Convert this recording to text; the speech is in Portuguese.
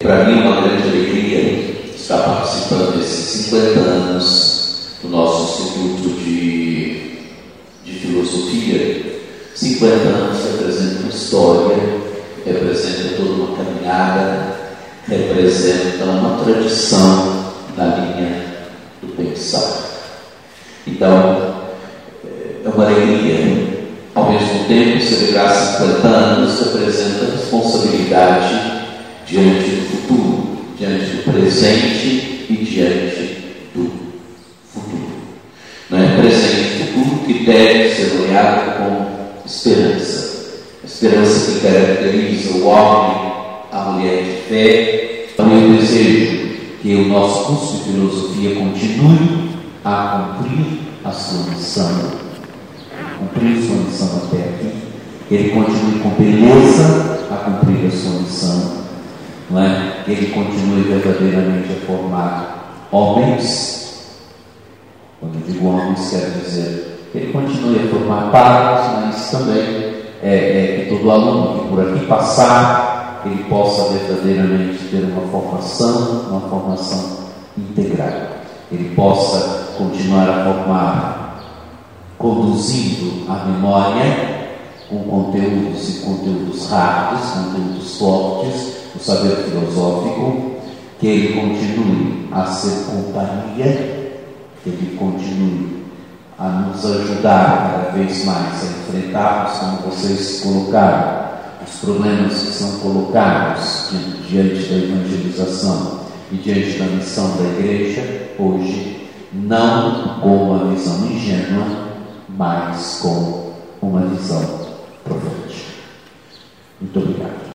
para mim é uma grande alegria estar participando desses 50 anos do nosso Instituto de Filosofia. 50 anos representam história, representa toda uma caminhada, representa uma tradição na linha do pensar. Então, é uma alegria. Ao mesmo tempo, celebrar 50 anos representa responsabilidade diante do futuro, diante do presente e diante do futuro. Não é presente e futuro que deve ser olhado com esperança. A esperança que caracteriza o homem, a mulher de fé. Eu desejo que o nosso curso de filosofia continue a cumprir a sua missão, cumprir sua missão até aqui, que ele continue com beleza a cumprir a sua missão, não é? Que ele continue verdadeiramente a formar homens. Quando eu digo homens, quero dizer que ele continue a formar padres, mas também que todo aluno que por aqui passar, ele possa verdadeiramente ter uma formação integral. Ele possa continuar a formar, conduzindo a memória com conteúdos rápidos, conteúdos fortes, o saber filosófico, que ele continue a ser companhia, que ele continue a nos ajudar cada vez mais a enfrentarmos, como vocês colocaram, os problemas que são colocados diante da evangelização e diante da missão da Igreja hoje, não com uma visão ingênua, mas com uma visão profética. Muito obrigado.